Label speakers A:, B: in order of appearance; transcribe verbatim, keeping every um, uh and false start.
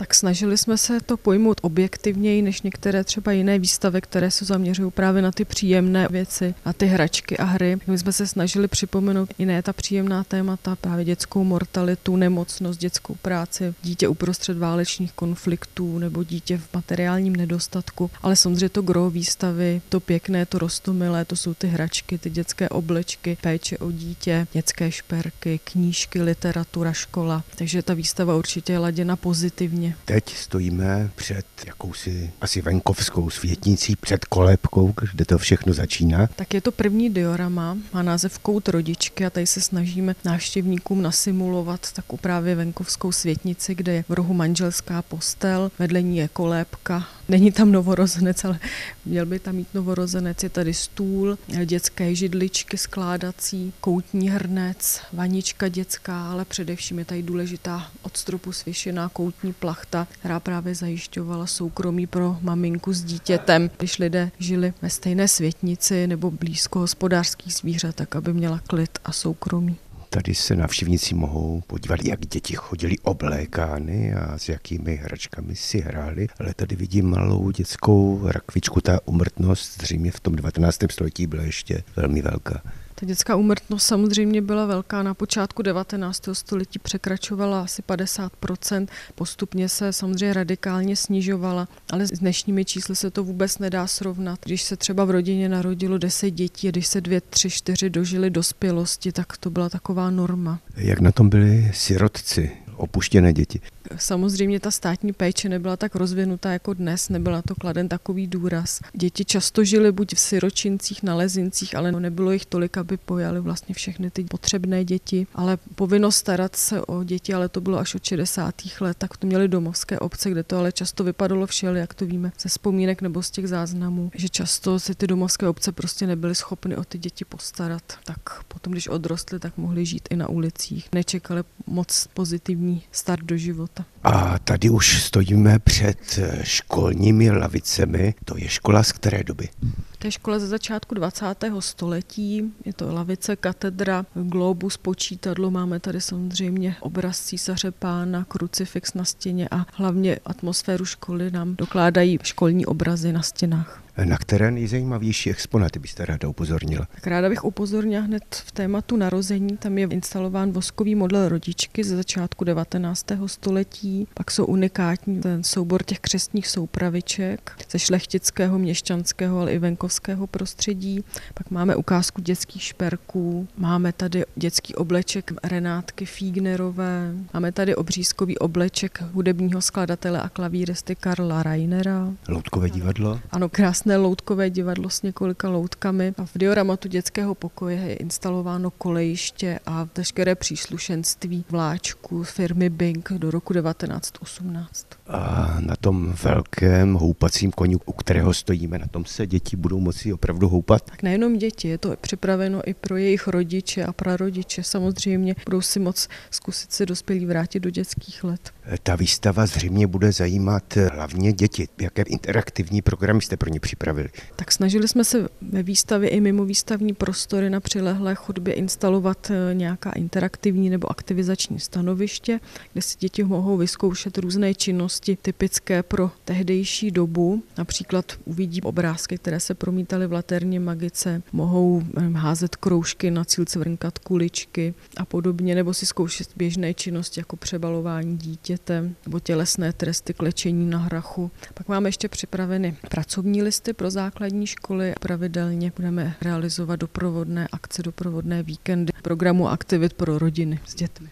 A: Tak snažili jsme se to pojmout objektivněji než některé třeba jiné výstavy, které se zaměřují právě na ty příjemné věci, na ty hračky a hry. My jsme se snažili připomenout i ne ta příjemná témata, právě dětskou mortalitu, nemocnost, dětskou práci, dítě uprostřed válečných konfliktů nebo dítě v materiálním nedostatku. Ale samozřejmě to gro výstavy, to pěkné, to roztomilé, to jsou ty hračky, ty dětské oblečky, péče o dítě, dětské šperky, knížky, literatura, škola. Takže ta výstava určitě je laděna pozitivně.
B: Teď stojíme před jakousi asi venkovskou světnicí, před kolébkou, kde to všechno začíná.
A: Tak je to první diorama, má název Kout rodičky a tady se snažíme návštěvníkům nasimulovat takovou právě venkovskou světnici, kde je v rohu manželská postel, vedle ní je kolébka. Není tam novorozenec, ale měl by tam mít novorozenec. Je tady stůl, dětské židličky skládací, koutní hrnec, vanička dětská, ale především je tady důležitá od stropu svěšená koutní plachta, která právě zajišťovala soukromí pro maminku s dítětem, když lidé žili ve stejné světnici nebo blízko hospodářských zvířat, tak aby měla klid a soukromí.
B: Tady se návštěvníci mohou podívat, jak děti chodili oblékány a s jakými hračkami si hráli, ale tady vidím malou dětskou rakvičku, ta úmrtnost zřejmě v tom devatenáctém století byla ještě velmi velká.
A: Ta dětská úmrtnost samozřejmě byla velká. Na počátku devatenáctého století překračovala asi padesát procent. Postupně se samozřejmě radikálně snižovala, ale s dnešními čísly se to vůbec nedá srovnat. Když se třeba v rodině narodilo deset dětí a když se dvě, tři, čtyři dožili dospělosti, tak to byla taková norma.
B: Jak na tom byli sirotci, opuštěné děti?
A: Samozřejmě ta státní péče nebyla tak rozvinutá jako dnes, nebyla to kladen takový důraz. Děti často žily buď v siročincích, na lezincích, ale nebylo jich tolik, aby pojali vlastně všechny ty potřebné děti. Ale povinnost starat se o děti, ale to bylo až od šedesátých let, tak to měly domovské obce, kde to ale často vypadalo všeli, jak to víme ze vzpomínek nebo z těch záznamů, že často si ty domovské obce prostě nebyly schopny o ty děti postarat. Tak potom, když odrostly, tak mohly žít i na ulicích. Nečekali moc pozitivní start do života.
B: A tady už stojíme před školními lavicemi. To je škola z které doby?
A: To je škola ze začátku dvacátého století. Je to lavice, katedra, globus, počítadlo. Máme tady samozřejmě obraz císaře pána, krucifix na stěně a hlavně atmosféru školy nám dokládají školní obrazy na stěnách.
B: Na které nejzajímavější exponáty byste ráda upozornila?
A: Tak ráda bych upozornila hned v tématu narození. Tam je instalován voskový model rodičky ze začátku devatenáctého století. Pak jsou unikátní ten soubor těch křestních soupraviček ze šlechtického, měšťanského, ale i venkovského prostředí. Pak máme ukázku dětských šperků. Máme tady dětský obleček Renátky Fígnerové. Máme tady obřízkový obleček hudebního skladatele a klavíristy Karla Rainera.
B: Loutkové divadlo?
A: Ano, krásné loutkové divadlo s několika loutkami. A v dioramatu dětského pokoje je instalováno kolejiště a veškeré příslušenství vláčku firmy Bing do roku devatenáct osmnáct.
B: A na tom velkém houpacím koni, u kterého stojíme, na tom se děti budou moci opravdu houpat?
A: Tak nejenom děti, je to připraveno i pro jejich rodiče a prarodiče. Samozřejmě budou si moc zkusit se dospělí vrátit do dětských let.
B: Ta výstava zřejmě bude zajímat hlavně děti. Jaké interaktivní programy jste pro ně připravili?
A: Tak snažili jsme se ve výstavě i mimo výstavní prostory na přilehlé chodbě instalovat nějaká interaktivní nebo aktivizační stanoviště, kde si děti mohou vyzkoušet různé činnosti typické pro tehdejší dobu. Například uvidí obrázky, které se promítaly v laterně magice, mohou házet kroužky na cílce, vrnkat kuličky a podobně, nebo si zkoušet běžné činnosti jako přebalování dítěte nebo tělesné tresty, klečení na hrachu. Pak máme ještě připraveny pracovní listy pro základní školy. Pravidelně budeme realizovat doprovodné akce, doprovodné víkendy, programu aktivit pro rodiny s dětmi.